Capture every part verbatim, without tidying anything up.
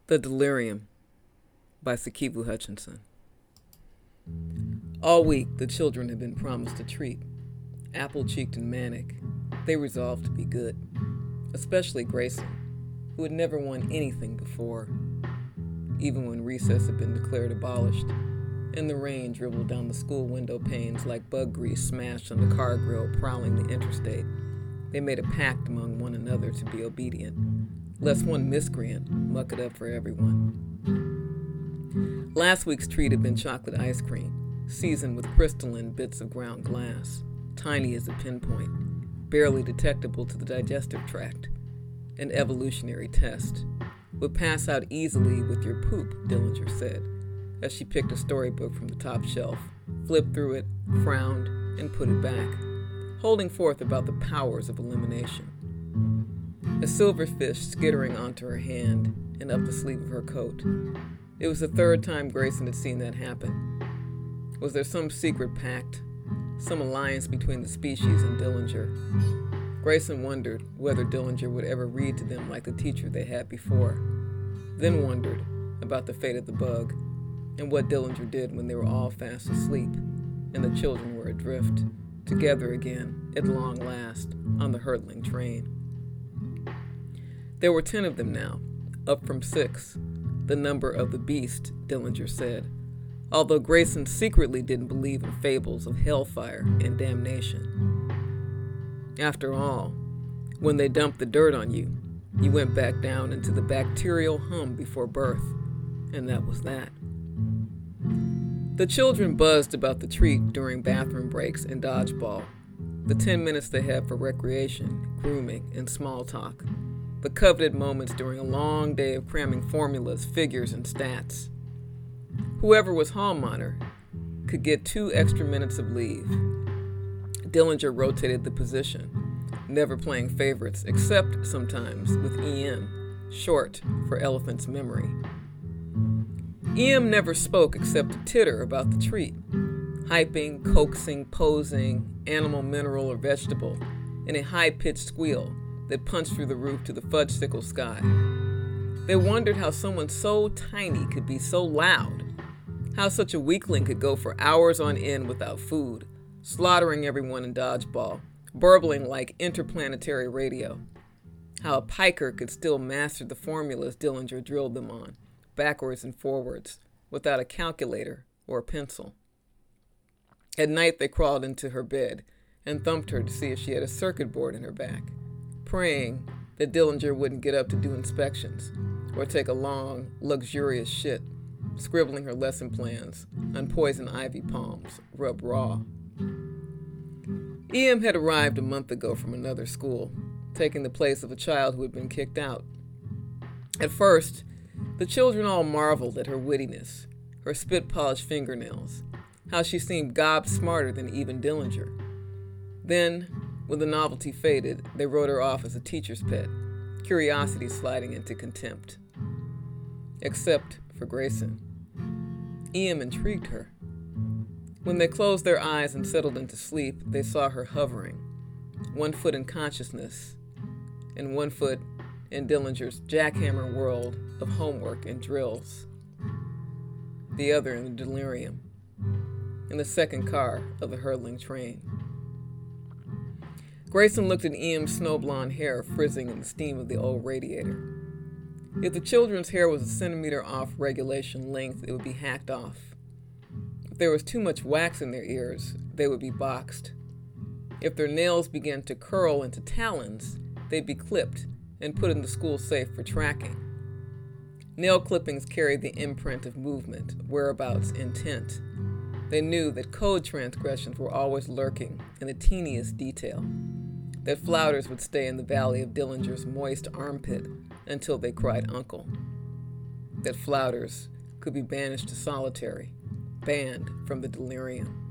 The Delirium by Sikivu Hutchinson. All week, the children had been promised a treat. Apple-cheeked and manic, they resolved to be good, especially Grayson, who had never won anything before, even when recess had been declared abolished, and the rain dribbled down the school window panes like bug grease smashed on the car grill prowling the interstate. They made a pact among one another to be obedient, lest one miscreant muck it up for everyone. Last week's treat had been chocolate ice cream, seasoned with crystalline bits of ground glass, tiny as a pinpoint, barely detectable to the digestive tract. An evolutionary test. Would pass out easily with your poop, Dillinger said, as she picked a storybook from the top shelf, flipped through it, frowned, and put it back, holding forth about the powers of elimination. A silverfish skittering onto her hand and up the sleeve of her coat. It was the third time Grayson had seen that happen. Was there some secret pact, some alliance between the species and Dillinger? Grayson wondered whether Dillinger would ever read to them like the teacher they had before, then wondered about the fate of the bug and what Dillinger did when they were all fast asleep and the children were adrift, together again at long last on the hurtling train. There were ten of them now, up from six, the number of the beast, Dillinger said, although Grayson secretly didn't believe in fables of hellfire and damnation. After all, when they dumped the dirt on you, you went back down into the bacterial hum before birth, and that was that. The children buzzed about the treat during bathroom breaks and dodgeball, the ten minutes they had for recreation, grooming, and small talk, the coveted moments during a long day of cramming formulas, figures, and stats. Whoever was hall monitor could get two extra minutes of leave. Dillinger rotated the position, never playing favorites, except sometimes with E M, short for elephant's memory. E M never spoke except to titter about the treat, hyping, coaxing, posing, animal, mineral, or vegetable, in a high-pitched squeal that punched through the roof to the fudge-sickle sky. They wondered how someone so tiny could be so loud, how such a weakling could go for hours on end without food, slaughtering everyone in dodgeball, burbling like interplanetary radio, how a piker could still master the formulas Dillinger drilled them on, backwards and forwards, without a calculator or a pencil. At night they crawled into her bed and thumped her to see if she had a circuit board in her back, praying that Dillinger wouldn't get up to do inspections or take a long, luxurious shit, scribbling her lesson plans on poison ivy palms, rubbed raw. E M had arrived a month ago from another school, taking the place of a child who had been kicked out. At first, the children all marveled at her wittiness, her spit-polished fingernails, how she seemed gob-smarter than even Dillinger. Then, when the novelty faded, they wrote her off as a teacher's pet, curiosity sliding into contempt. Except for Grayson. E M intrigued her. When they closed their eyes and settled into sleep, they saw her hovering, one foot in consciousness, and one foot in Dillinger's jackhammer world of homework and drills, the other in the delirium, in the second car of the hurtling train. Grayson looked at E M's snow-blonde hair frizzing in the steam of the old radiator. If the children's hair was a centimeter off regulation length, it would be hacked off. If there was too much wax in their ears, they would be boxed. If their nails began to curl into talons, they'd be clipped and put in the school safe for tracking. Nail clippings carried the imprint of movement, whereabouts, intent. They knew that code transgressions were always lurking in the teeniest detail, that flouters would stay in the valley of Dillinger's moist armpit until they cried uncle, that flouters could be banished to solitary, banned from the delirium.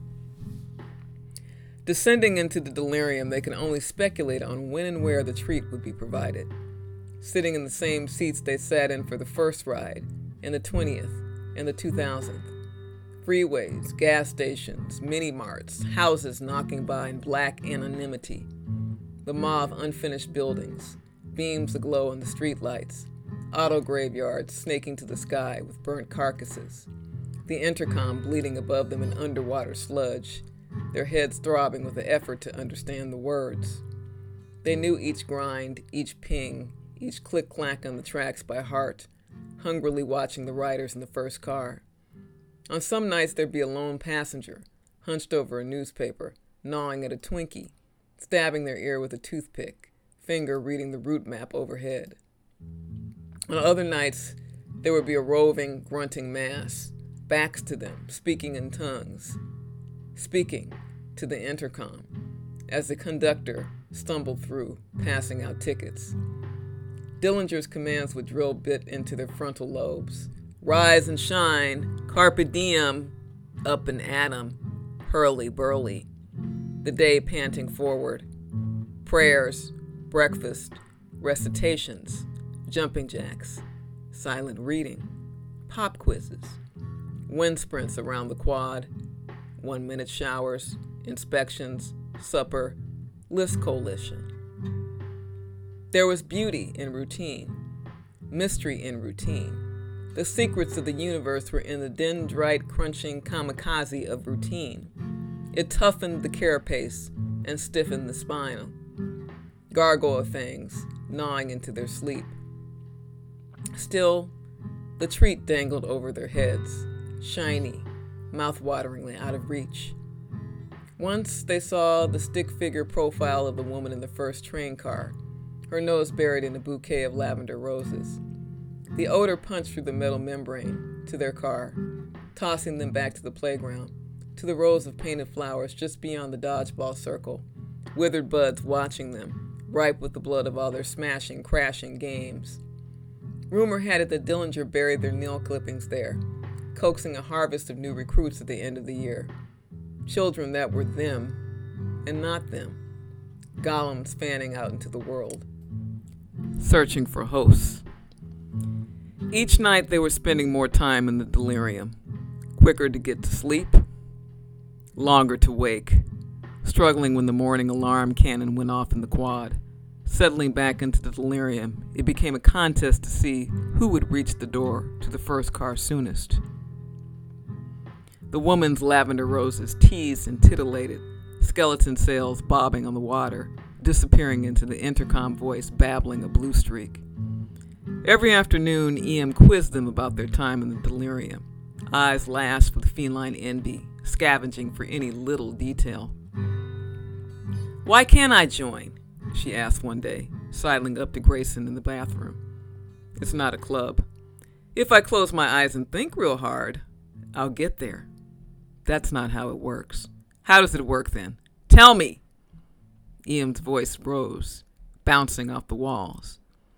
Descending into the delirium, they could only speculate on when and where the treat would be provided, sitting in the same seats they sat in for the first ride, and the twentieth, and the two thousandth. Freeways, gas stations, mini-marts, houses knocking by in black anonymity, the mauve unfinished buildings, beams aglow in the streetlights, auto graveyards snaking to the sky with burnt carcasses, the intercom bleeding above them in underwater sludge, their heads throbbing with the effort to understand the words. They knew each grind, each ping, each click-clack on the tracks by heart, hungrily watching the riders in the first car. On some nights there'd be a lone passenger, hunched over a newspaper, gnawing at a Twinkie, stabbing their ear with a toothpick, finger reading the route map overhead. On other nights, there would be a roving, grunting mass, backs to them, speaking in tongues, speaking to the intercom, as the conductor stumbled through, passing out tickets. Dillinger's commands would drill bit into their frontal lobes. Rise and shine, carpe diem, up and at 'em, hurly-burly. The day panting forward. Prayers, breakfast, recitations, jumping jacks, silent reading, pop quizzes, wind sprints around the quad, one-minute showers, inspections, supper, list coalition. There was beauty in routine, mystery in routine. The secrets of the universe were in the dendrite crunching kamikaze of routine. It toughened the carapace and stiffened the spinal. Gargoyle things gnawing into their sleep. Still, the treat dangled over their heads, shiny, mouth-wateringly out of reach. Once they saw the stick-figure profile of the woman in the first train car, her nose buried in a bouquet of lavender roses. The odor punched through the metal membrane to their car, tossing them back to the playground, to the rows of painted flowers just beyond the dodgeball circle, withered buds watching them, ripe with the blood of all their smashing, crashing games. Rumor had it that Dillinger buried their nail clippings there, coaxing a harvest of new recruits at the end of the year. Children that were them and not them, golems fanning out into the world, searching for hosts. Each night they were spending more time in the delirium, quicker to get to sleep, longer to wake, struggling when the morning alarm cannon went off in the quad. Settling back into the delirium, it became a contest to see who would reach the door to the first car soonest. The woman's lavender roses teased and titillated, skeleton sails bobbing on the water, disappearing into the intercom voice babbling a blue streak. Every afternoon, E M quizzed them about their time in the delirium, eyes lashed with feline envy, scavenging for any little detail. "Why can't I join?" she asked one day, sidling up to Grayson in the bathroom. "It's not a club. If I close my eyes and think real hard, I'll get there." "That's not how it works." "How does it work then? Tell me!" E M's voice rose, bouncing off the walls.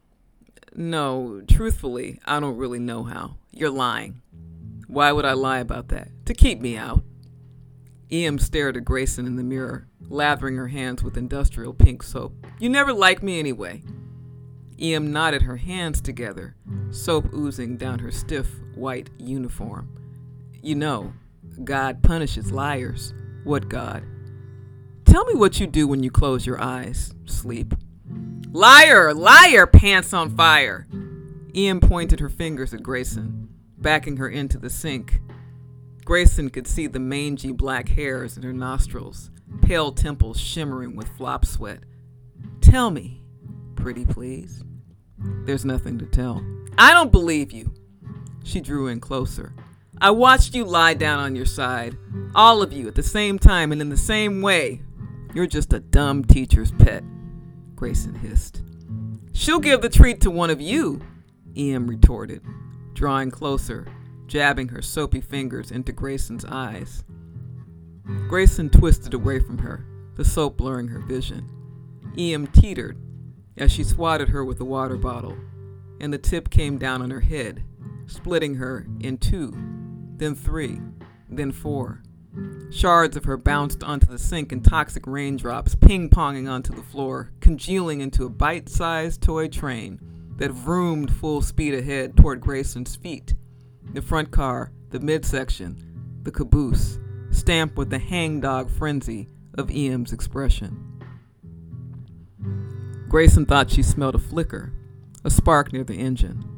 "No, truthfully, I don't really know how. You're lying." "Why would I lie about that? To keep me out." E M stared at Grayson in the mirror, lathering her hands with industrial pink soap. "You never liked me anyway." E M knotted her hands together, soap oozing down her stiff white uniform. "You know, God punishes liars." "What God?" "Tell me what you do when you close your eyes." "Sleep." "Liar! Liar! Pants on fire!" E M pointed her fingers at Grayson, backing her into the sink. Grayson could see the mangy black hairs in her nostrils, pale temples shimmering with flop sweat. "Tell me, pretty please." "There's nothing to tell." "I don't believe you." She drew in closer. "I watched you lie down on your side, all of you at the same time and in the same way. You're just a dumb teacher's pet," Grayson hissed. "She'll give the treat to one of you," E M retorted, drawing closer, jabbing her soapy fingers into Grayson's eyes. Grayson twisted away from her, the soap blurring her vision. E M teetered as she swatted her with a water bottle, and the tip came down on her head, splitting her in two, then three, then four. Shards of her bounced onto the sink in toxic raindrops, ping-ponging onto the floor, congealing into a bite-sized toy train that vroomed full speed ahead toward Grayson's feet. The front car, the midsection, the caboose, stamped with the hangdog frenzy of E M's expression. Grayson thought she smelled a flicker, a spark near the engine,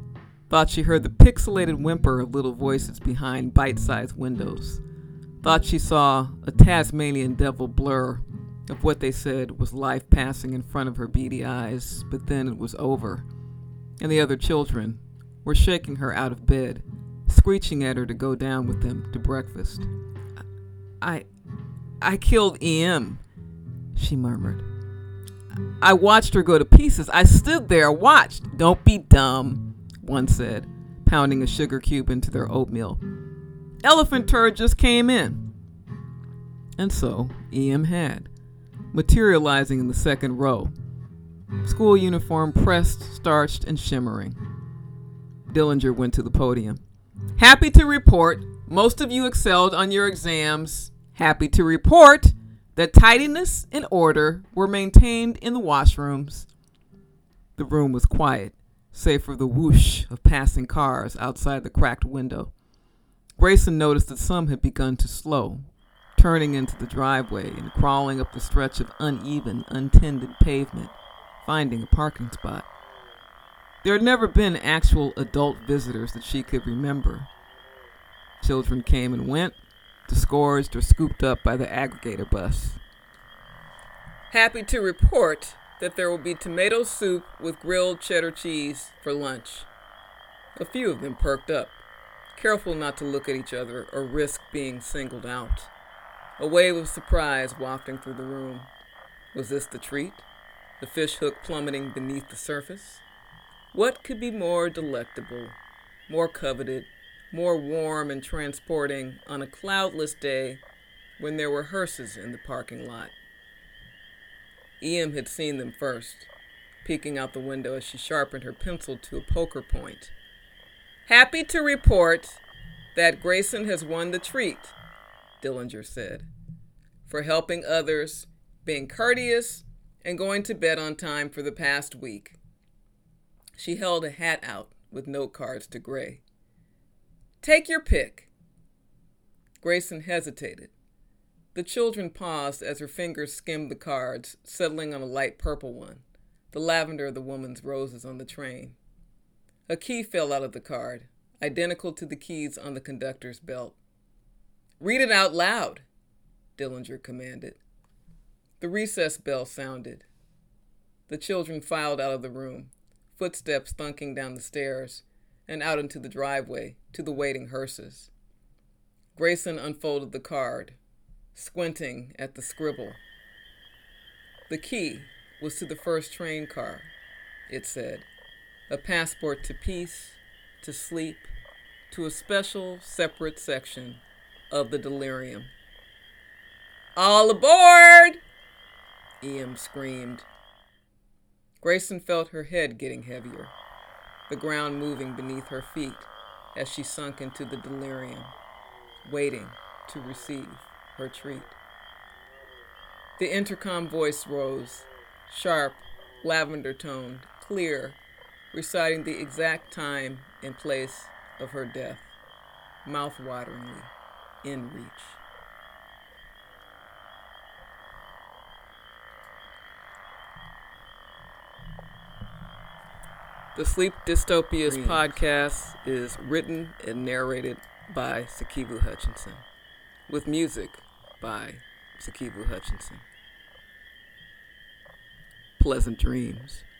Thought she heard the pixelated whimper of little voices behind bite-sized windows. Thought she saw a Tasmanian devil blur of what they said was life passing in front of her beady eyes, but then it was over, and the other children were shaking her out of bed, screeching at her to go down with them to breakfast. I, I killed E M, she murmured. I watched her go to pieces. I stood there, watched. Don't be dumb, one said, pounding a sugar cube into their oatmeal. Elephant turd just came in. And so E M had, materializing in the second row. School uniform pressed, starched, and shimmering. Dillinger went to the podium. Happy to report most of you excelled on your exams. Happy to report that tidiness and order were maintained in the washrooms. The room was quiet, save for the whoosh of passing cars outside the cracked window. Grayson noticed that some had begun to slow, turning into the driveway and crawling up the stretch of uneven, untended pavement, finding a parking spot. There had never been actual adult visitors that she could remember. Children came and went, disgorged or scooped up by the aggregator bus. Happy to report that there will be tomato soup with grilled cheddar cheese for lunch. A few of them perked up, careful not to look at each other or risk being singled out. A wave of surprise wafting through the room. Was this the treat? The fish hook plummeting beneath the surface? What could be more delectable, more coveted, more warm and transporting on a cloudless day when there were hearses in the parking lot? E M had seen them first, peeking out the window as she sharpened her pencil to a poker point. Happy to report that Grayson has won the treat, Dillinger said, for helping others, being courteous, and going to bed on time for the past week. She held a hat out with note cards to Gray. Take your pick. Grayson hesitated. The children paused as her fingers skimmed the cards, settling on a light purple one, the lavender of the woman's roses on the train. A key fell out of the card, identical to the keys on the conductor's belt. Read it out loud, Dillinger commanded. The recess bell sounded. The children filed out of the room, footsteps thunking down the stairs and out into the driveway to the waiting hearses. Grayson unfolded the card, squinting at the scribble. The key was to the first train car, it said, a passport to peace, to sleep, to a special separate section of the delirium. All aboard! E M screamed. Grayson felt her head getting heavier, the ground moving beneath her feet as she sunk into the delirium, waiting to receive her treat. The intercom voice rose, sharp, lavender-toned, clear, reciting the exact time and place of her death, mouth-wateringly in reach. The Sleep Dystopias Dreams. Podcast is written and narrated by Sikivu Hutchinson, with music by Sikivu Hutchinson. Pleasant dreams.